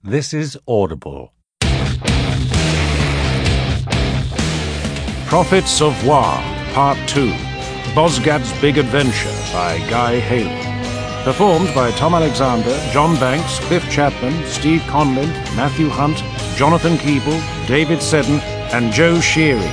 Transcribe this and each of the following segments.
This is Audible. Prophets of War, Part 2. Bosgad's Big Adventure by Guy Haley. Performed by Tom Alexander, John Banks, Cliff Chapman, Steve Conlin, Matthew Hunt, Jonathan Keeble, David Seddon, and Joe Sheary.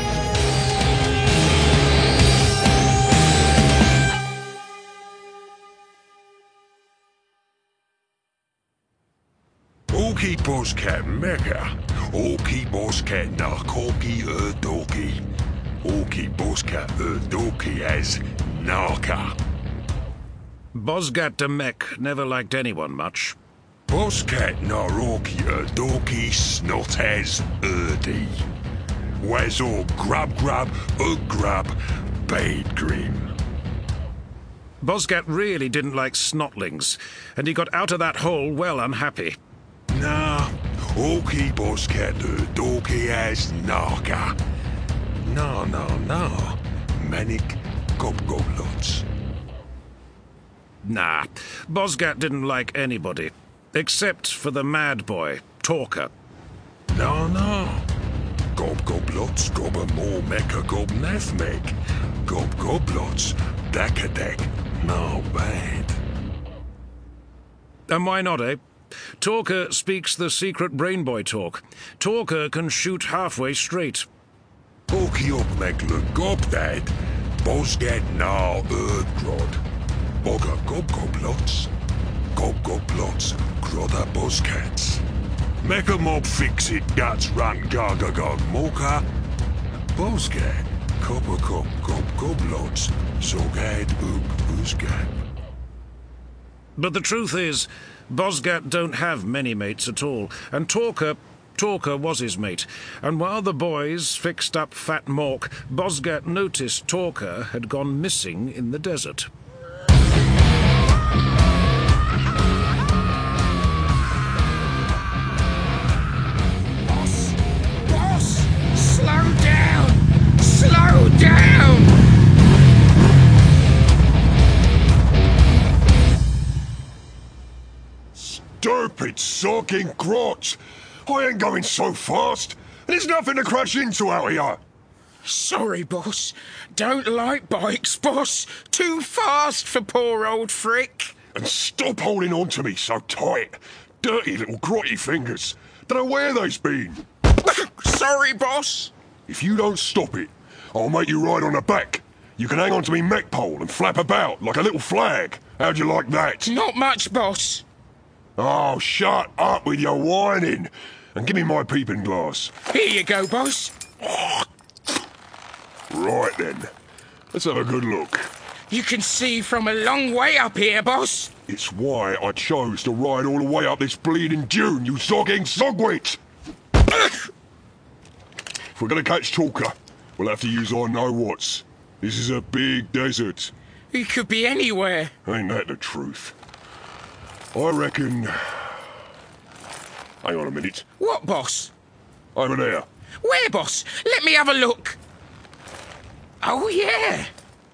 Okie Boscat Mecca, Okie Boscat Narkoki Erdoki, Okie Boscat Erdoki as Narka. Bosgat Demek never liked anyone much. Boscat Naroki Erdoki snot as Erdi. Wazor grub grab, bade grim. Bosgat really didn't like snotlings, and he got out of that hole well unhappy. Nah, Okie Boscat Erdoki as Narka. No, Manic Goblots. Nah, Bosgat didn't like anybody, except for the mad boy, Talker. No. Goblots goba more mecca gob nefmek. Goblots dakadek. No bad. And why not, eh? Talker speaks the secret brain boy talk. Talker can shoot halfway straight. Okie up mekle gobdad. Bosgat na erdgrod. Boga goblots. Goblots. Groda boscats. Mecha mob fix it guts run gargagog mocha. Bosgat. Copper goblots. Sogad boosgat. But the truth is, Bosgat don't have many mates at all, and Talker was his mate. And while the boys fixed up Fat Mork, Bosgat noticed Talker had gone missing in the desert. Boss! Slow down! Slow down! Stupid sogging grot! I ain't going so fast. There's nothing to crash into out here. Sorry, boss. Don't like bikes, boss. Too fast for poor old Frick. And stop holding on to me so tight. Dirty little grotty fingers. Don't know where they've been. Sorry, boss. If you don't stop it, I'll make you ride on the back. You can hang on to me mech pole and flap about like a little flag. How'd you like that? Not much, boss. Oh, shut up with your whining. And give me my peeping glass. Here you go, boss. Right then. Let's have a good look. You can see from a long way up here, boss. It's why I chose to ride all the way up this bleeding dune, you sogging sogwit! If we're gonna catch Talker, we'll have to use our know-whats. This is a big desert. He could be anywhere. Ain't that the truth? I reckon... Hang on a minute. What, boss? Over there. Where, boss? Let me have a look. Oh, yeah.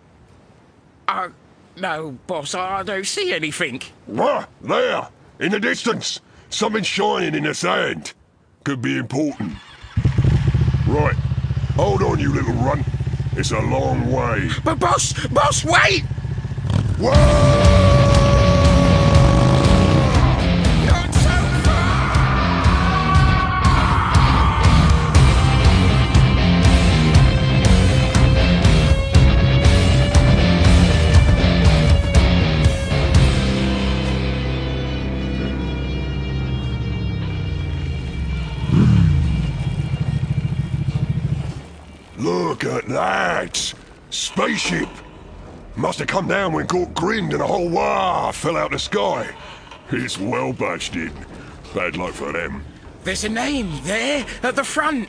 No, boss, I don't see anything. What? There! In the distance! Something shining in the sand. Could be important. Right. Hold on, you little runt. It's a long way. But, boss, wait! Whoa! Not so Look at that! Spaceship! Must have come down when Gort grinned and a whole wah fell out the sky. It's well bashed in. Bad luck for them. There's a name there at the front.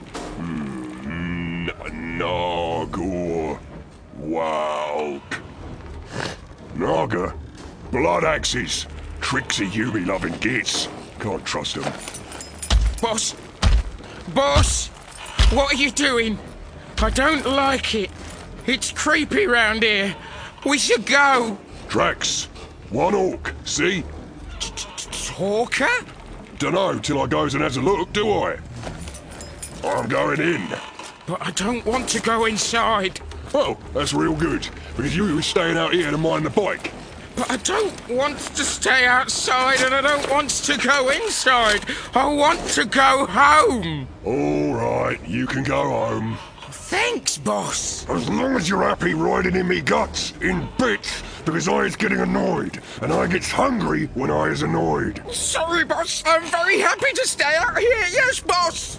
Nagor. Wow. Naga? Blood axes. Tricksy Yubi-loving gits. Can't trust them. Boss, what are you doing? I don't like it. It's creepy round here. We should go. Drax. One orc, see? Talker? Dunno till I goes and has a look, do I? I'm going in. But I don't want to go inside. Well, that's real good, because you was staying out here to mind the bike. But I don't want to stay outside and I don't want to go inside. I want to go home. All right, you can go home. Thanks, boss. As long as you're happy riding in me guts, in bits, because I is getting annoyed, and I gets hungry when I is annoyed. Sorry, boss. I'm very happy to stay out here. Yes, boss.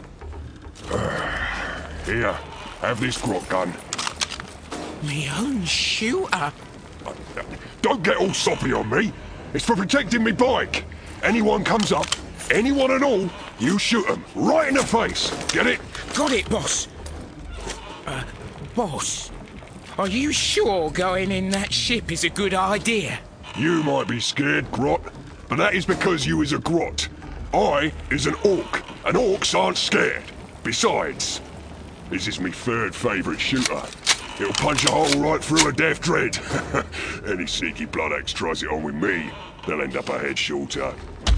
Here, have this grot gun. Me own shooter. Don't get all soppy on me. It's for protecting me bike. Anyone comes up, anyone at all, you shoot 'em right in the face. Get it? Got it, boss. Boss, are you sure going in that ship is a good idea? You might be scared, Grot, but that is because you is a Grot. I is an Orc, and Orcs aren't scared. Besides, this is me third favourite shooter. It'll punch a hole right through a death dread. Any sneaky blood axe tries it on with me, they'll end up a head shorter.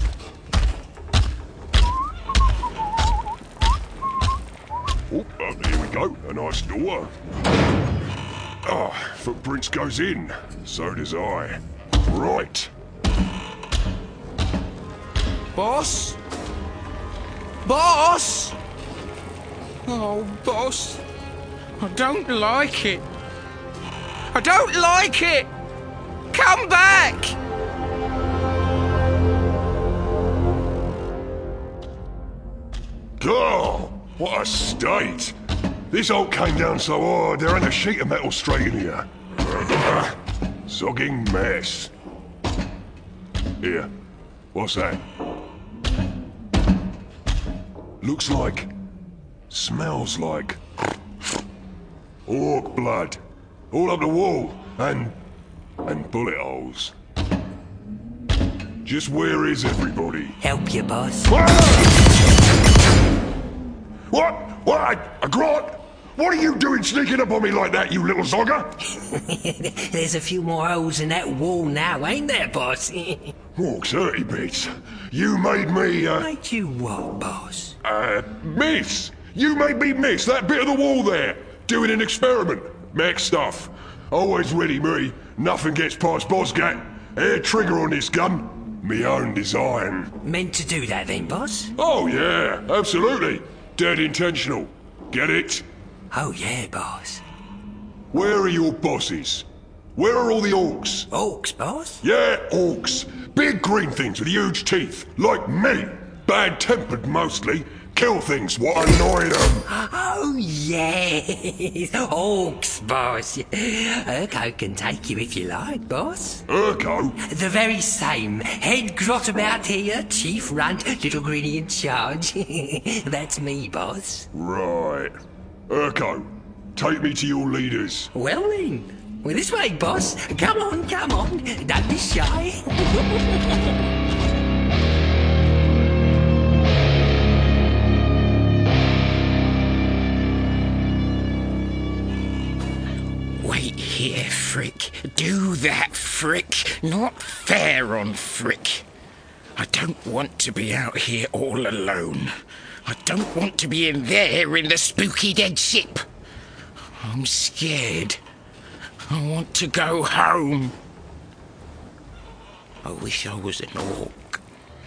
Oh, here we go. A nice door. Ah, footprints goes in. So does I. Right. Boss? Boss? Oh, boss. I don't like it. I don't like it. Come back. God, what a state! This oak came down so hard, there ain't a sheet of metal straight in here. Sogging mess. Here, what's that? Looks like... smells like... orc blood. All up the wall, and bullet holes. Just where is everybody? Help you, boss. What? What? A Grot? What are you doing sneaking up on me like that, you little zogger? There's a few more holes in that wall now, ain't there, boss? Orcs, 30 bits. You made me, Made you what, boss? miss. You made me miss that bit of the wall there. Doing an experiment. Mech stuff. Always ready, me. Nothing gets past Bosgat. Air trigger on this gun. Me own design. Meant to do that then, boss? Oh, yeah. Absolutely. Dead intentional. Get it? Oh, yeah, boss. Where are your bosses? Where are all the orcs? Orcs, boss? Yeah, orcs. Big green things with huge teeth. Like me. Bad-tempered mostly. Kill things what annoy them. Oh, yes. Orcs, boss. Urko can take you if you like, boss. Urko? The very same. Head grot about here, chief runt, little greenie in charge. That's me, boss. Right. Urko, take me to your leaders. Well then. Well, this way, boss. Come on, come on. Don't be shy. Wait here, Frick. Do that, Frick. Not fair on Frick. I don't want to be out here all alone. I don't want to be in there in the spooky dead ship. I'm scared. I want to go home. I wish I was an orc.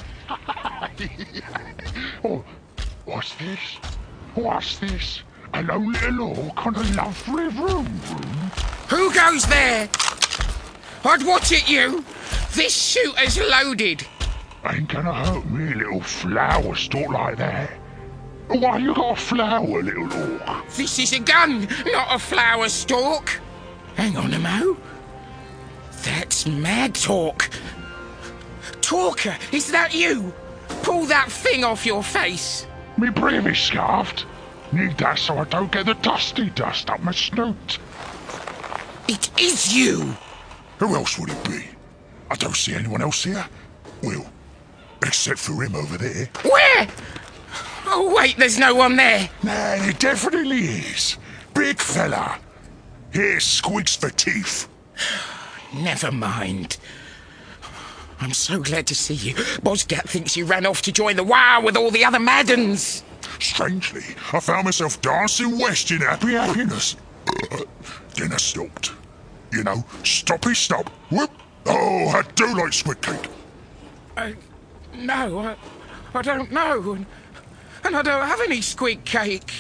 Oh, what's this? What's this? A lone little orc on a lovely room. Who goes there? I'd watch it, you. This shooter's loaded. Ain't gonna hurt me, little flower stalk like that. Why you got a flower, little orc? This is a gun, not a flower stalk. Hang on a mo. That's Mad Talk. Talker, is that you? Pull that thing off your face. Me breathing scarfed. Need that so I don't get the dusty dust up my snoot. It is you. Who else would it be? I don't see anyone else here. Well, except for him over there. Where? Oh, wait, there's no one there. Nah, there definitely is. Big fella. Here squeaks for teeth. Never mind. I'm so glad to see you. Bosgat thinks you ran off to join the Wow with all the other Maddens. Strangely, I found myself dancing west in happy happiness. Then I stopped. You know, stoppy stop. Whoop. Oh, I do like squid cake. No, I don't know. And I don't have any squid cake.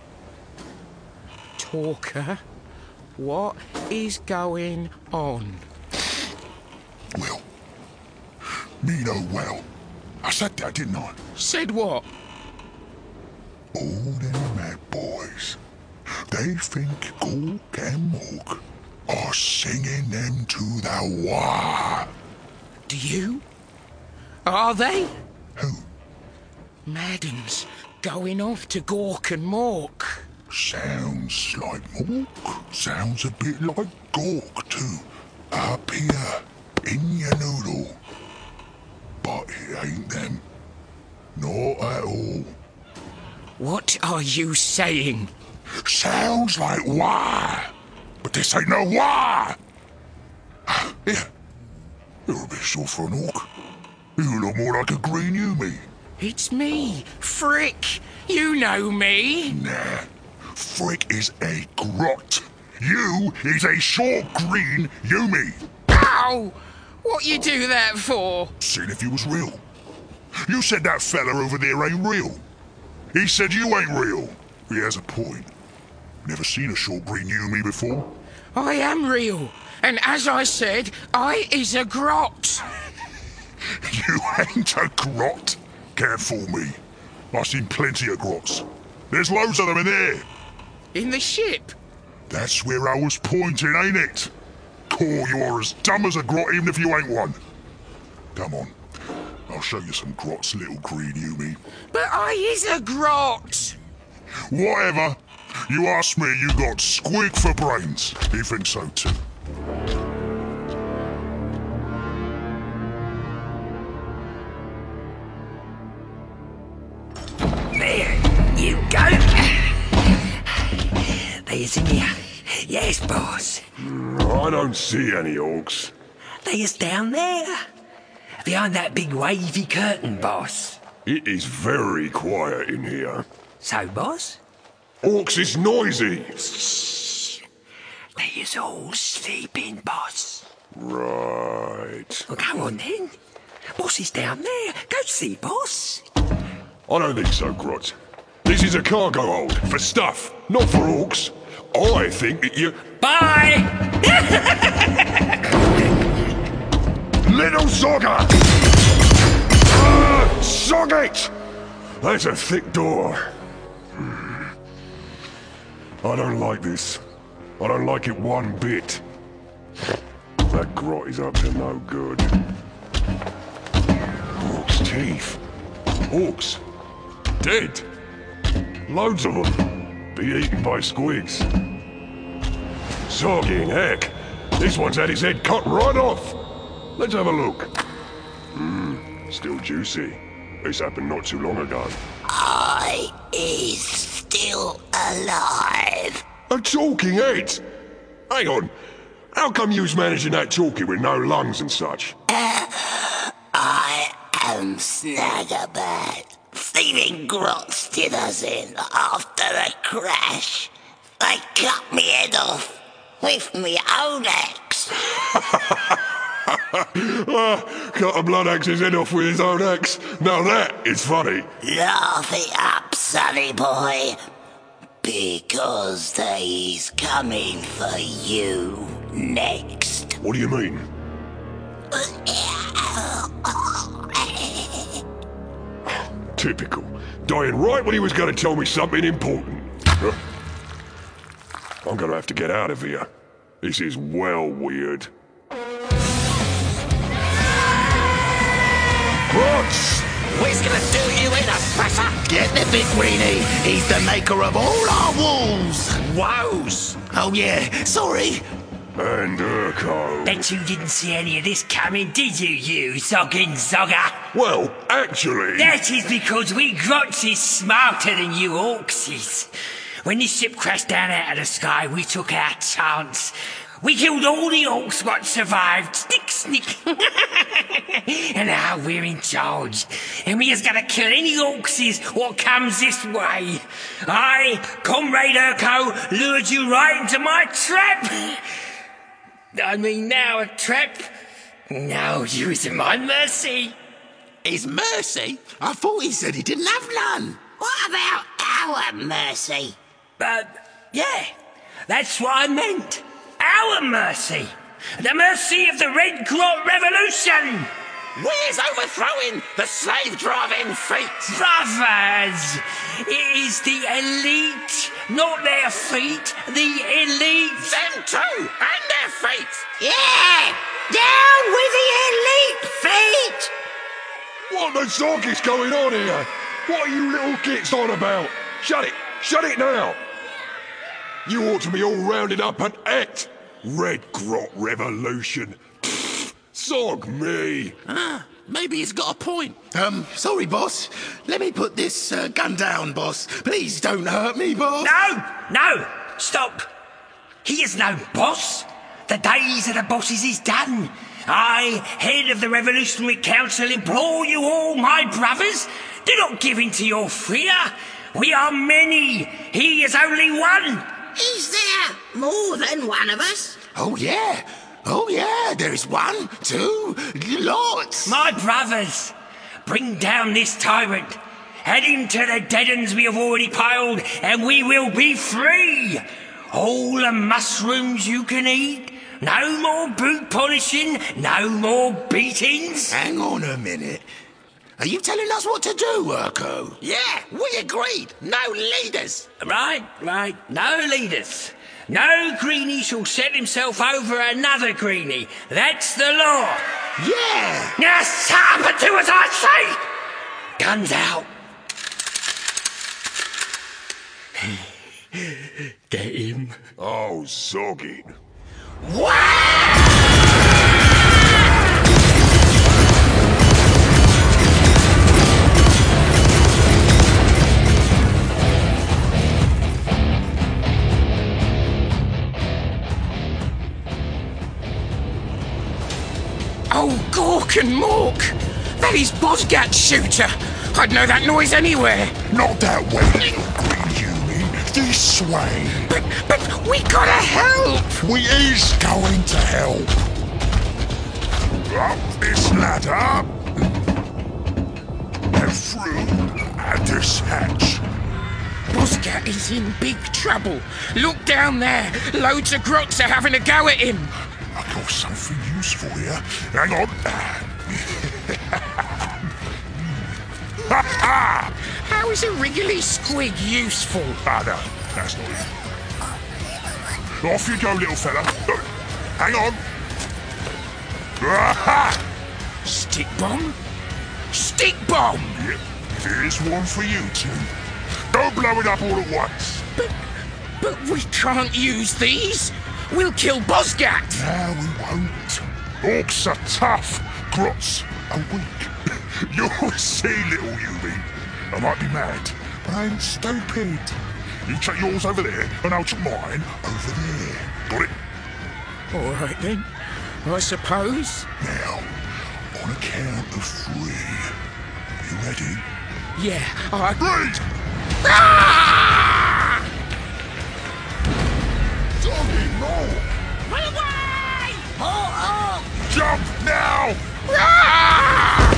Talker, what is going on? Well, me know well. I said that, didn't I? Said what? All them mad boys, they think Gork and Mork are singing them to the Wah. Do you? Are they? Who? Maddens going off to Gork and Mork. Sounds like Mork. Sounds a bit like Gork too. Up here, in your noodle. But it ain't them. Not at all. What are you saying? Sounds like Wah. But this ain't no Wah. Here. You're a bit short for an orc. You look more like a green Yumi. It's me, Frick. You know me. Nah. Frick is a grot. You is a short green Yumi. Ow! What you do that for? Seeing if you was real. You said that fella over there ain't real. He said you ain't real. He has a point. Never seen a short green Yumi before. I am real. And as I said, I is a grot. You ain't a grot. Can't fool me. I've seen plenty of grots. There's loads of them in there. In the ship? That's where I was pointing, ain't it? Core, you're as dumb as a grot even if you ain't one. Come on. I'll show you some grots, little green Yumi. But I is a grot. Whatever. You ask me, you got squig for brains. He thinks so too. There you go. There's in here. Yes, boss. I don't see any orcs. There's down there. Behind that big wavy curtain, boss. It is very quiet in here. So, boss? Orcs is noisy. Shh. They's all sleeping, boss. Right. Well, go on then. Boss is down there. Go see, boss. I don't think so, Grot. This is a cargo hold for stuff, not for orcs. I think that you... Bye! Little Zogger! Zog it! That's a thick door. I don't like this. I don't like it one bit. That Grot is up to no good. Orcs' teeth. Orcs. Dead. Loads of them. Be eaten by squigs. Zogging heck. This one's had his head cut right off. Let's have a look. Still juicy. This happened not too long ago. I is still alive. A talking head? Hang on. How come you's managing that talking with no lungs and such? I am Snaggerbird. Thieving Grots did us in after the crash. They cut me head off with me own axe. Cut a blood axe's head off with his own axe. Now that is funny. Laugh it up, sonny boy. Because they's coming for you next. What do you mean? Typical. Dying right when he was going to tell me something important. I'm going to have to get out of here. This is well weird. Grots! We's gonna do you in a fassa. Get the big weenie. He's the maker of all our walls. Wows! Oh yeah, sorry. And Urko. Bet you didn't see any of this coming, did you, you zogging zogger? Well, actually... That is because we Grots is smarter than you orcs is. When this ship crashed down out of the sky, we took our chance. We killed all the orcs what survived. Snick, snick. And now we're in charge. And we just gotta kill any orcs what comes this way. I, Comrade Urko, lured you right into my trap. I mean, now a trap. Now you is at my mercy. His mercy? I thought he said he didn't have none. What about our mercy? Yeah, that's what I meant. Our mercy. The mercy of the Red Grot Revolution. Where's overthrowing the slave-driving feet? Brothers, it is the elite, not their feet, the elite. Them too, and their feet. Yeah! Down with the elite feet! What the zog is going on here? What are you little gits on about? Shut it! Shut it now! You ought to be all rounded up and act. Red Grot Revolution. Pfft, zog me. Maybe he's got a point. Sorry, boss. Let me put this gun down, boss. Please don't hurt me, boss. No, stop. He is no boss. The days of the bosses is done. I, head of the Revolutionary Council, implore you all, my brothers, do not give in to your fear. We are many. He is only one. Is there more than one of us? Oh, yeah, there is one, two, lots. My brothers, bring down this tyrant. Head him to the dead ends we have already piled, and we will be free. All the mushrooms you can eat. No more boot polishing, no more beatings. Hang on a minute. Are you telling us what to do, Urko? Yeah, we agreed. No leaders. Right. No leaders. No greenie shall set himself over another greenie. That's the law. Yeah. Now, son, but do as I say. Guns out. Get him. Oh, zogging. Oh, Gork and Mork! That is Bosgat's shooter! I'd know that noise anywhere! Not that way, green human. This way. But we gotta help! We is going to help. Up this ladder. And through this hatch. Bosgat is in big trouble. Look down there. Loads of grots are having a go at him. I got something useful here. Hang on. How is a wriggly squig useful? No, that's not it. Off you go, little fella. Hang on. Stick bomb? Stick bomb! Yep, here's one for you two. Don't blow it up all at once. But we can't use these. We'll kill Bosgat. No, we won't. Orcs are tough. Grots are weak. You'll see, little Yubi. I might be mad, but I ain't stupid. You check yours over there, and I'll check mine over there. Got it? All right, then. I suppose. Now, on a count of 3. You ready? Yeah, 3! Ah! Doggy, no! Run away! Jump now! Ah!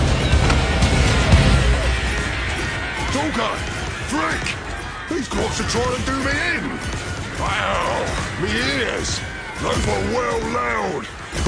Tonka! Frick! These grots are trying to do me in! Ow! Me ears! Those were well loud!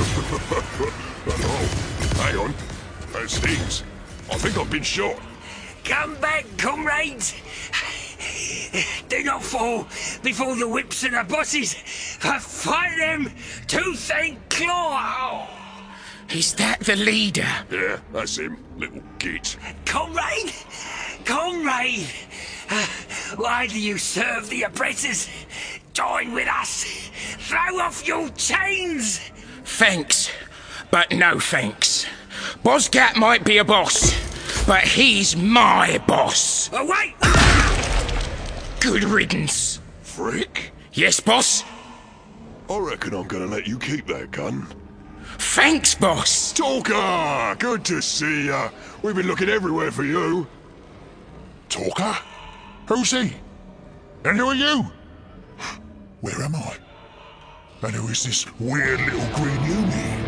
Oh, hang on. That stings. I think I've been shot. Come back, comrades! Do not fall before the whips of the bosses. Fight them tooth and claw! Is that the leader? Yeah, that's him, little git. Comrade! Comrade! Why do you serve the oppressors? Join with us! Throw off your chains! Thanks, but no thanks. Bosgat might be a boss, but he's my boss. Oh, wait! Good riddance. Frick? Yes, boss? I reckon I'm gonna let you keep that gun. Thanks, boss. Talker! Good to see ya. We've been looking everywhere for you. Talker? Who's he? And who are you? Where am I? And who is this weird little green Yumi?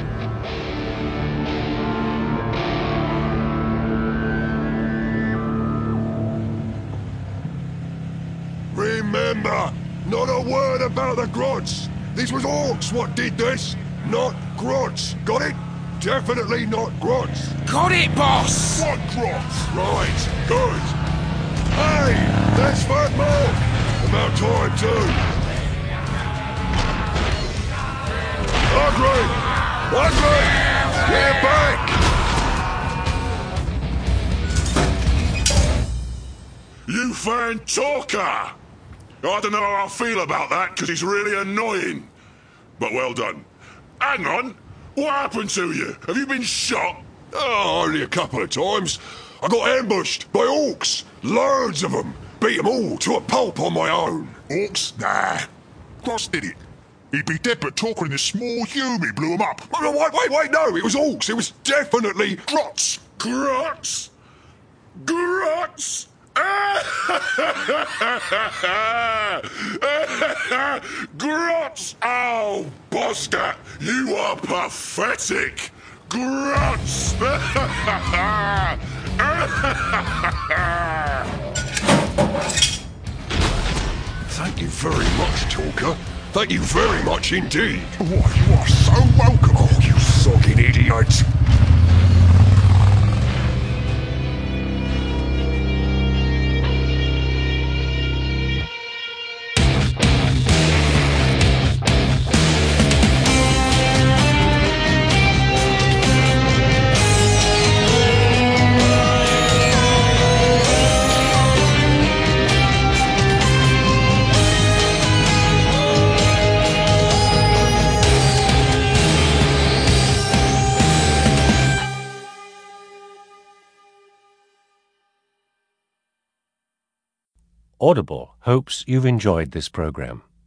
Remember, not a word about the Grots. This was Orcs what did this, not Grots. Got it? Definitely not Grots. Got it, boss. What Grots? Right, good. Hey, that's Fat Mark. About time too. Ugly! Ugly! Get back! You found Talker! I don't know how I feel about that, because he's really annoying. But well done. Hang on! What happened to you? Have you been shot? Oh, only a couple of times. I got ambushed by Orcs. Loads of them. Beat them all to a pulp on my own. Orcs? Nah. Gross did it. He'd be dead, but Talker and this small Yumi blew him up. Wait, no, it was Orcs. It was definitely Grots. Grots? Grots? Grots! Oh, Bosgat, you are pathetic! Grots! Thank you very much, Talker. Thank you very much indeed. Why, you are so welcome! Oh, you sogging idiot! Audible hopes you've enjoyed this program.